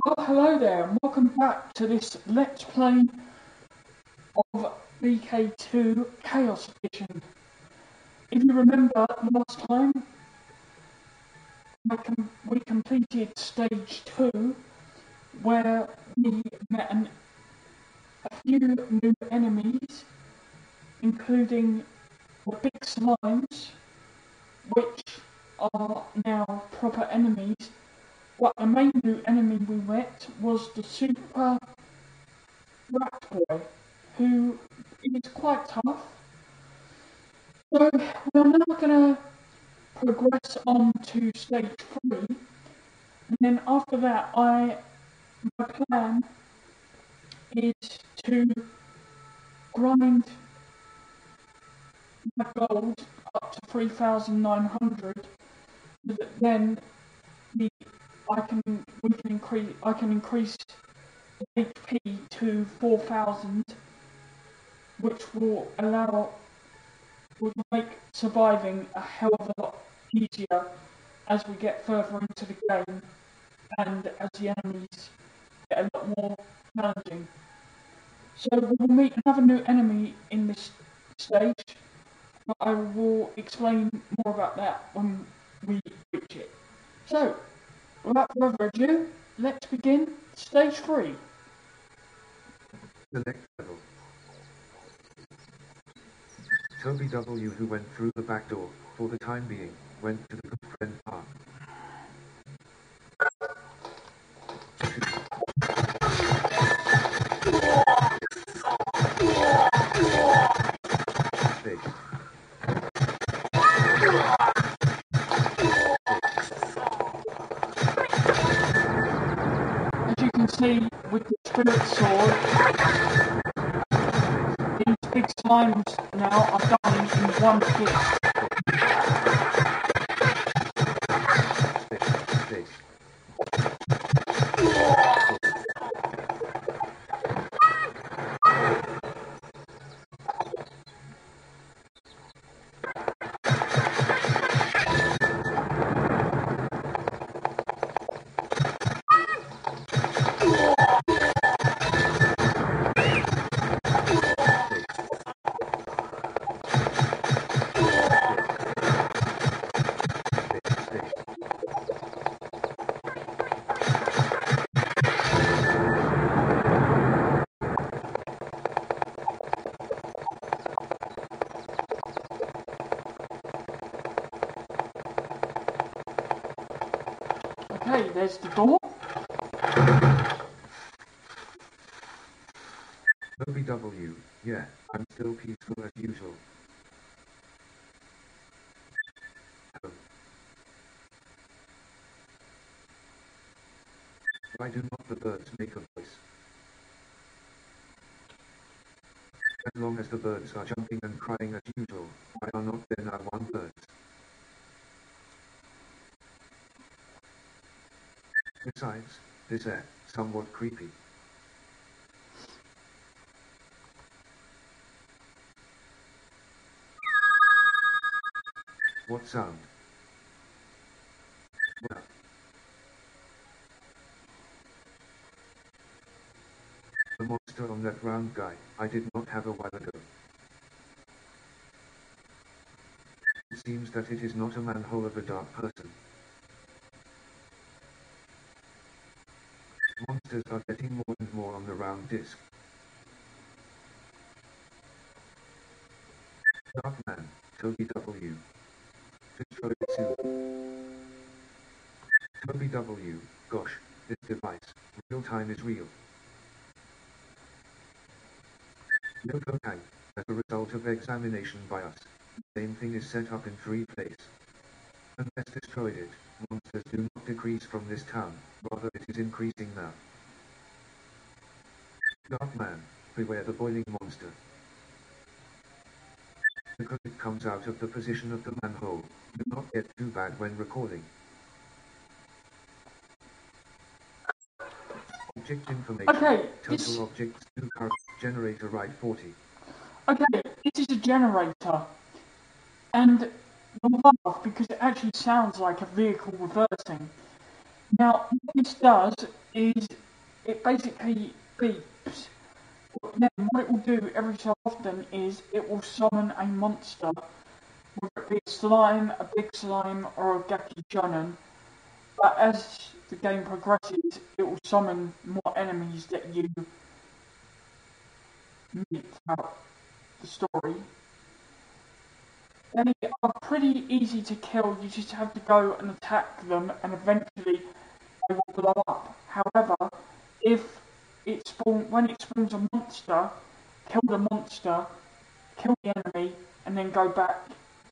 Well, hello there, and welcome back to this Let's Play of BK2 Chaos Edition. If you remember last time, we completed Stage 2, where we met a few new enemies, including the big slimes, which are now proper enemies. But the main new enemy we met was the Super Rat Boy, who is quite tough. So we're now going to progress on to stage 3, and then after that my plan is to grind my gold up to 3,900, so that then I can increase the HP to 4,000, which will make surviving a hell of a lot easier as we get further into the game and as the enemies get a lot more challenging. So we'll meet another new enemy in this stage, but I will explain more about that when we reach it. So, without further ado, let's begin stage 3. Select level. Toby W., who went through the back door, for the time being, went to the good friend park. As you can see with the spirit sword, these big slimes now are dying in one hit. Okay, there's the door. Toby W., yeah, I'm still peaceful as usual. Oh. Why do not the birds make a voice? As long as the birds are jumping and crying as usual, why are not there now one birds? Besides, this air, somewhat creepy. What sound? Well, the monster on that round guy, I did not have a while ago. It seems that it is not a manhole of a dark person. Monsters are getting more and more on the round disc. Dark man, Toby W. Destroy it soon. Toby W. Gosh, this device, real time is real. Yoko Kang, as a result of examination by us, the same thing is set up in 3 places. Unless destroyed it, monsters do not decrease from this town, rather it is increasing now. Dark man, beware the boiling monster. Because it comes out of the position of the manhole, do not get too bad when recording. Object information. Okay, Total objects, new current, generator right 40. Okay, this is a generator, and you'll laugh because it actually sounds like a vehicle reversing. Now, what this does is it basically beeps. But then what it will do every so often is it will summon a monster, whether it be a slime, a big slime, or a Geki Jonin. But as the game progresses, it will summon more enemies that you meet throughout the story. They are pretty easy to kill, you just have to go and attack them and eventually they will blow up. However, if when it spawns a monster, kill the monster, kill the enemy, and then go back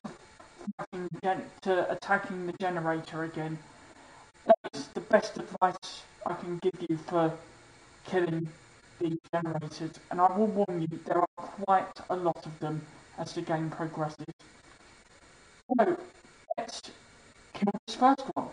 to attacking the generator again. That's the best advice I can give you for killing the generators, and I will warn you, there are quite a lot of them as the game progresses. So, let's kill this first one.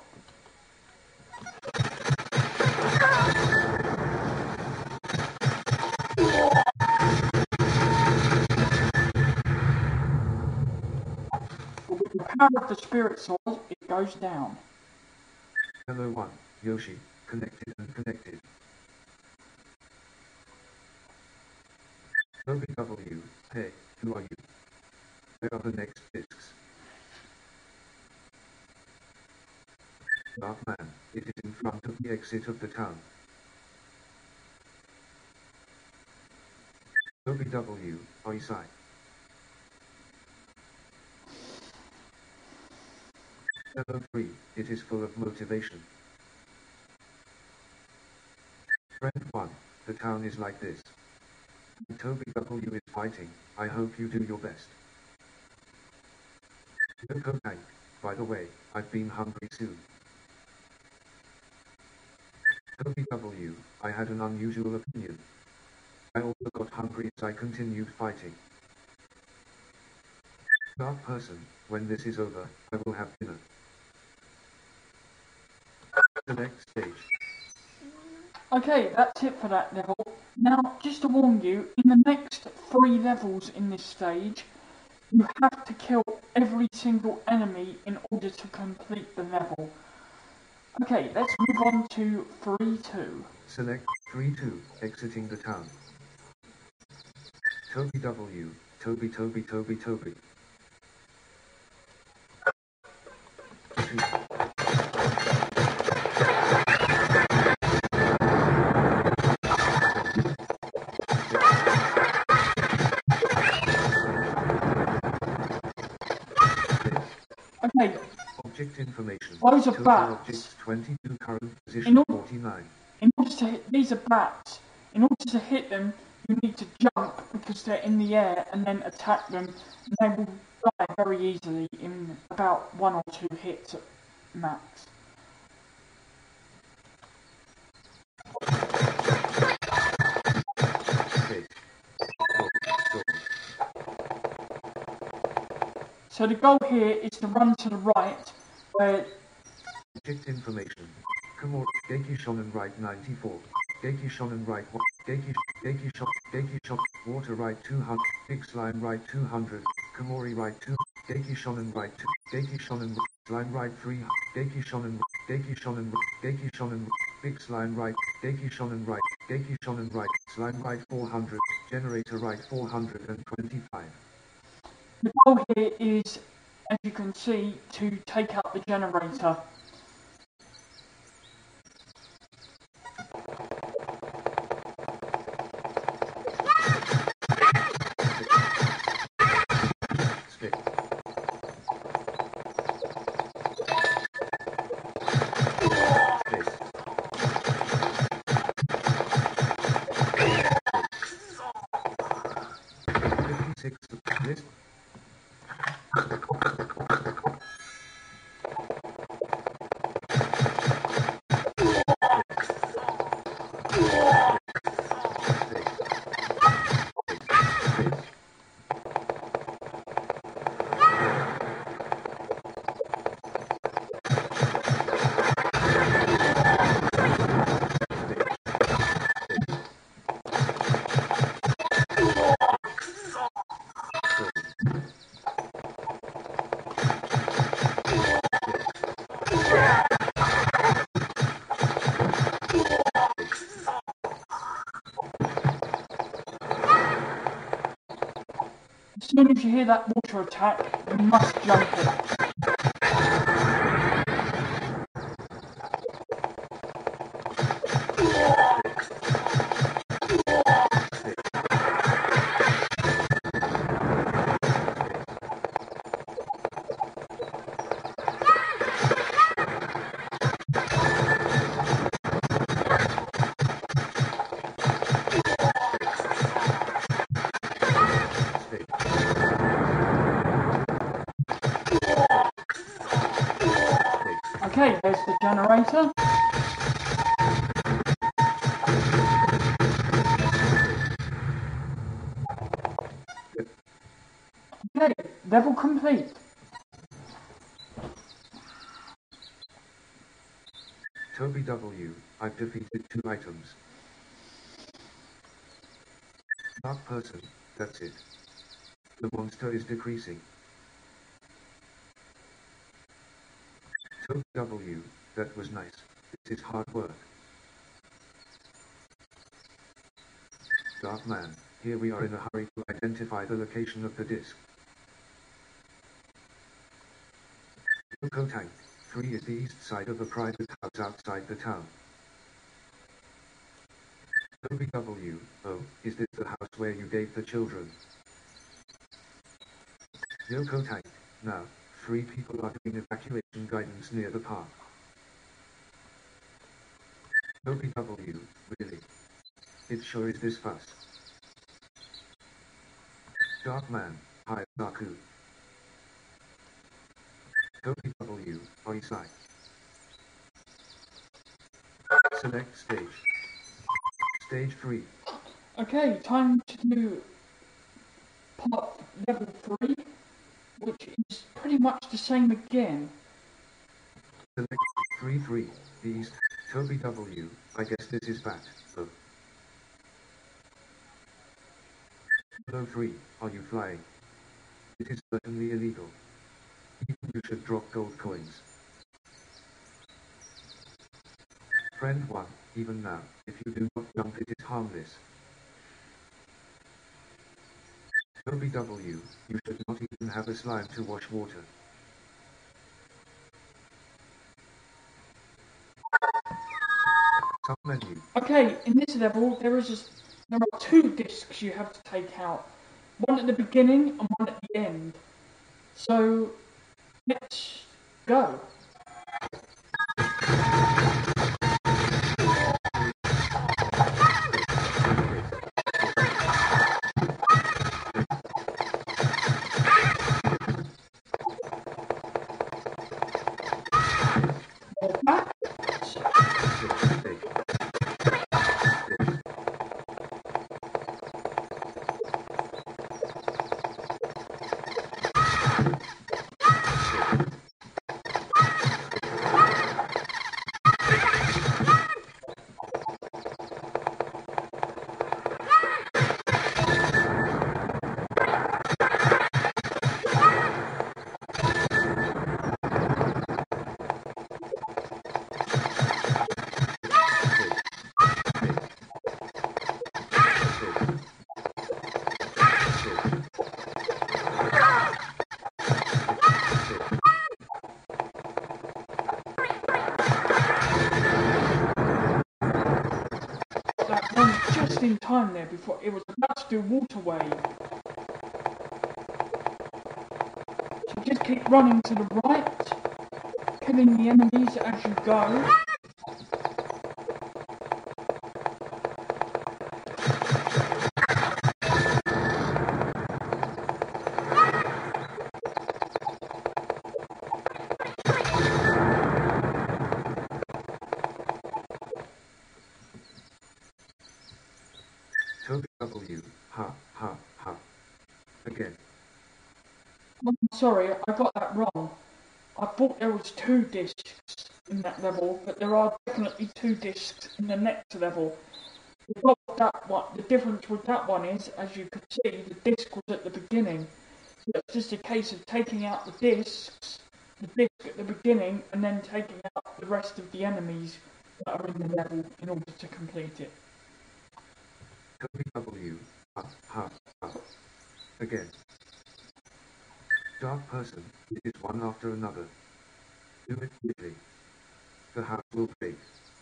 With the power of the spirit sword, it goes down. Hello 1, Yoshi, connected and connected. Toby W, hey, who are you? Where are the next discs? Darkman, it is in front of the exit of the town. Toby W, Oisai. Hello 3, it is full of motivation. Friend 1, the town is like this. Toby W is fighting, I hope you do your best. Yoko Tank, by the way, I've been hungry soon. Toby W, I had an unusual opinion. I also got hungry as I continued fighting. Dark Person, when this is over, I will have dinner. The next stage. Okay, that's it for that level. Now, just to warn you, in the next 3 levels in this stage, you have to kill every single enemy in order to complete the level. Okay, let's move on to 3-2. Select 3-2, exiting the town. Toby W, Toby. 2. Okay, Object information. those are Total bats. objects 22, current position 49. In order to hit, these are bats. In order to hit them, you need to jump because they're in the air and then attack them. And they will die very easily in about 1 or 2 hits at max. So the goal here is to run to the right, where... Object information. Komori, Geki Shonen right 94. Geki Shonen right 1. Geki Shon, Water right 200. Big Slime right 200. Komori right 2. Geki Shonen right 2. Geki Shonen Slime right 3. Geki Shonen, Big Slime right. Geki Shonen right. Slime right 400. Generator right 425. The goal here is, as you can see, to take out the generator. Skip. List. as you hear that water attack, you must jump it. Okay, there's the generator. Okay, level complete. Toby W., I've defeated 2 items. Dark person, that's it. The monster is decreasing. Toby W., that was nice. This is hard work. Dark man, here we are in a hurry to identify the location of the disc. Loco Tank, 3 is the east side of a private house outside the town. Toby W., oh, is this the house where you gave the children? Yoko Tank, now, 3 people are doing evacuation guidance near the park. Toby W., really? It sure is this fast. Dark man, hi, Naku. Toby W., Oisai. Select stage. Stage 3. Okay, time to do part level 3, which is pretty much the same again. Select 3-3, the east. Toby W., I guess this is bad, though. Below 3, are you flying? It is certainly illegal. Even you should drop gold coins. Friend 1, even now, if you do not jump it is harmless. Toby W., you should not even have a slime to wash water. Submenu. Okay, in this level, there are 2 discs you have to take out. One at the beginning and one at the end. So, let's go. Go back. That one just in time there before it was about to do water wave. So just keep running to the right, killing the enemies as you go. Toby W., ha, ha, ha. Again. I'm sorry, I got that wrong. I thought there was 2 discs in that level, but there are definitely 2 discs in the next level. The difference with that one is, as you can see, the disc was at the beginning. So it's just a case of taking out the disc at the beginning, and then taking out the rest of the enemies that are in the level in order to complete it. Toby W., ha, ha, ha. Again. Dark person, it is one after another. Do it quickly. The house will break.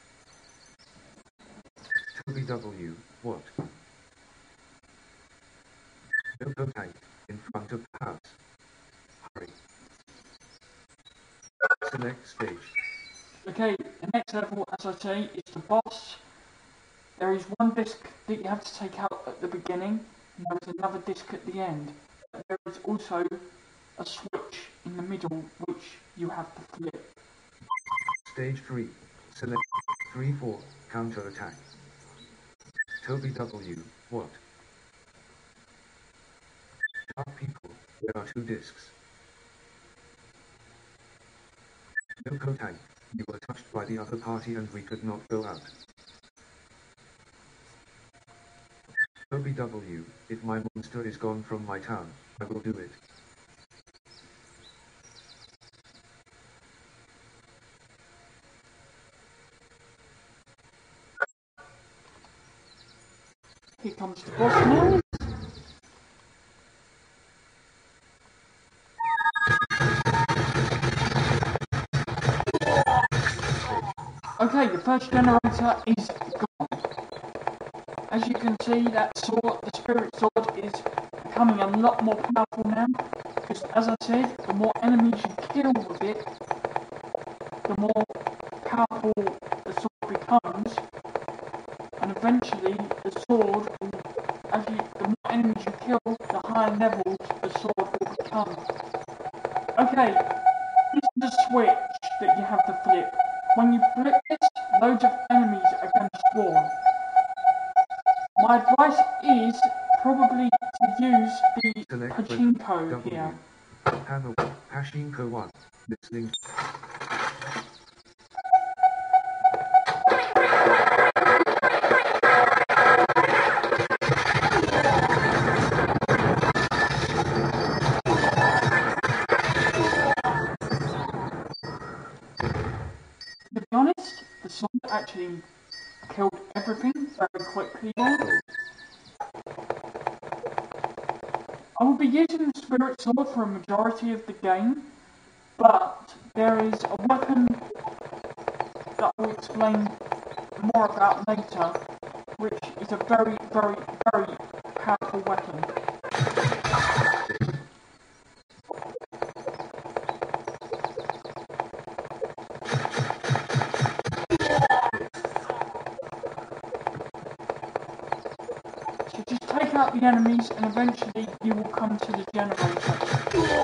Toby W. What? No tank in front of the house. Hurry. Select stage. Okay, the next level, as I say, is the boss. There is one disc that you have to take out at the beginning, and there is another disc at the end. There is also a switch in the middle, which you have to flip. Stage 3. Select 3-4, counter-attack. Toby W. What? Dark people, there are 2 discs. No tank, you were touched by the other party and we could not go out. Toby W. If my monster is gone from my town, I will do it. Here comes the boss now. Okay, the first generator is gone. As you can see, that sword, the spirit sword, is becoming a lot more powerful now. Because as I said, the more enemies you kill with it, the more powerful the sword becomes. And eventually, the sword will, the more enemies you kill, the higher levels the sword will become. Okay, this is a switch that you have to flip. When you flip this, loads of enemies are going to spawn. My advice is probably to use the Select pachinko W. here. Panel, Pachinko 1. Listening. To be honest, the sword actually killed everything very quickly there. I will be using the spirit sword for a majority of the game, but there is a weapon that I will explain more about later, which is a very, very, very powerful weapon. So just take out the enemies and eventually you will come to the generator.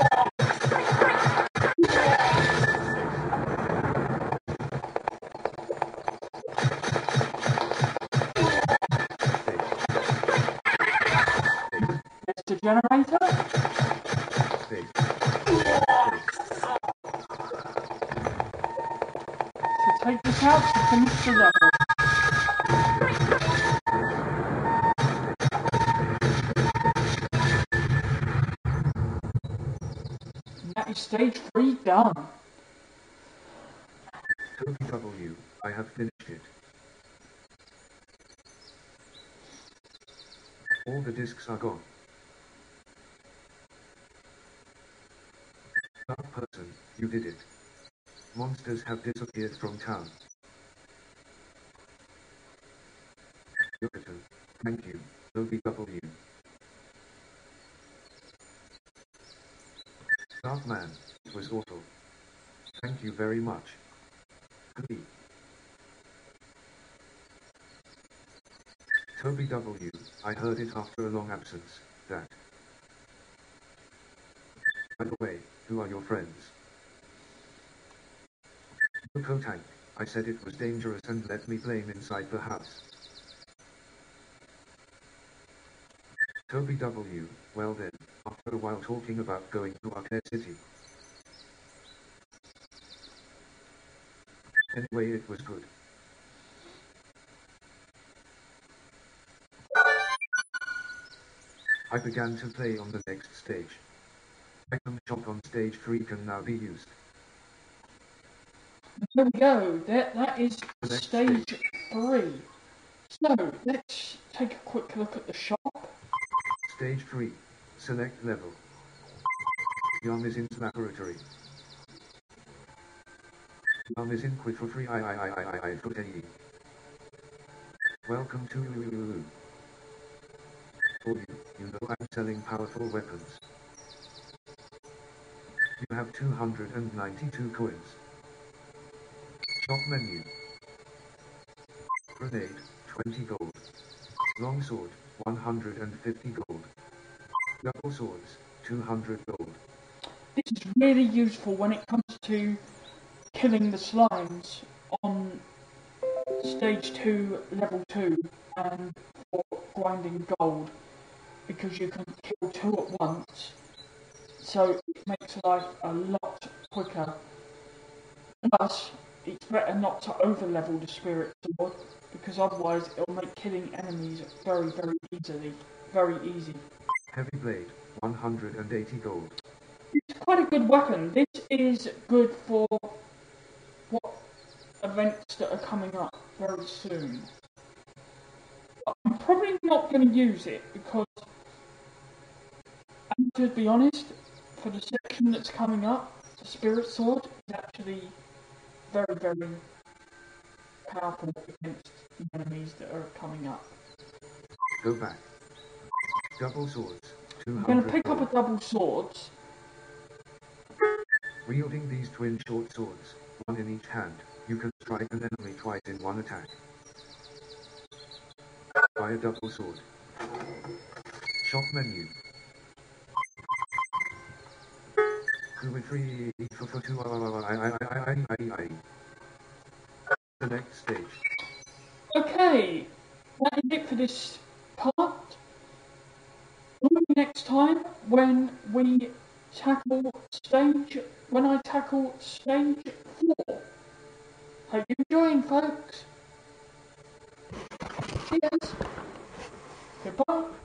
There's the generator. So take this out to finish the level. And that is stage 3 done. Toby W. I have finished it. All the discs are gone. Dark person, you did it. Monsters have disappeared from town. Yuritan, thank you, Toby W. Dark man, it was awful. Thank you very much. Goodie. Toby W. I heard it after a long absence, that. By the way, who are your friends? Yoko Tank, I said it was dangerous and let me blame inside the house. Toby W. Well then, after a while talking about going to Arcade City. Anyway, it was good. I began to play on the next stage. Item shop on stage 3 can now be used. There we go. That is stage 3. So let's take a quick look at the shop. Stage 3. Select level. Yum is in laboratory. Yum is in quit for free. I for AE. Welcome to For you know I'm selling powerful weapons. You have 292 coins. Shop menu. Grenade, 20 gold. Longsword, 150 gold. Double swords, 200 gold. This is really useful when it comes to killing the slimes on stage 2, level 2, and for grinding gold, because you can kill 2 at once, so it makes life a lot quicker. Plus, it's better not to over level the spirit sword, because otherwise it'll make killing enemies very, very easy. Heavy blade, 180 gold. It's quite a good weapon. This is good for what events that are coming up very soon. I'm probably not going to use it because, and to be honest, for the section that's coming up, the spirit sword is actually very, very powerful against the enemies that are coming up. Go back. Double swords, 200 I'm going to pick gold. up a double swords. Wielding these twin short swords, one in each hand, you can strike an enemy twice in one attack. Buy a double sword. Shop menu. Free for 2 The next stage. Okay, that is it for this part. Join me next time when I tackle stage 4. Hope you're enjoying, folks. Cheers. Goodbye.